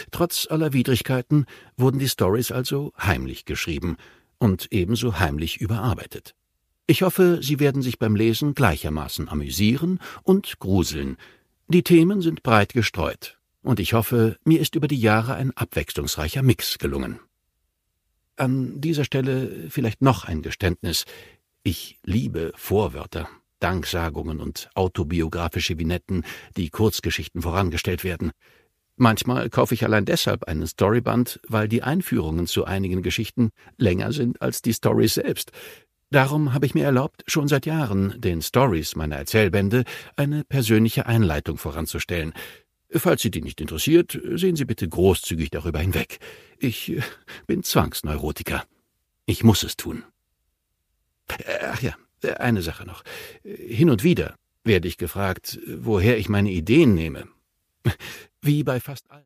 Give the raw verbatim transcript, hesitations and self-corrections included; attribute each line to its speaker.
Speaker 1: Trotz aller Widrigkeiten wurden die Stories also heimlich geschrieben und ebenso heimlich überarbeitet. Ich hoffe, Sie werden sich beim Lesen gleichermaßen amüsieren und gruseln. Die Themen sind breit gestreut, und ich hoffe, mir ist über die Jahre ein abwechslungsreicher Mix gelungen. An dieser Stelle vielleicht noch ein Geständnis. Ich liebe Vorwörter, Danksagungen und autobiografische Vignetten, die Kurzgeschichten vorangestellt werden. Manchmal kaufe ich allein deshalb einen Storyband, weil die Einführungen zu einigen Geschichten länger sind als die Storys selbst. Darum habe ich mir erlaubt, schon seit Jahren den Stories meiner Erzählbände eine persönliche Einleitung voranzustellen. Falls Sie die nicht interessiert, sehen Sie bitte großzügig darüber hinweg. Ich bin Zwangsneurotiker. Ich muss es tun. Ach ja, eine Sache noch. Hin und wieder werde ich gefragt, woher ich meine Ideen nehme. Wie bei fast allen.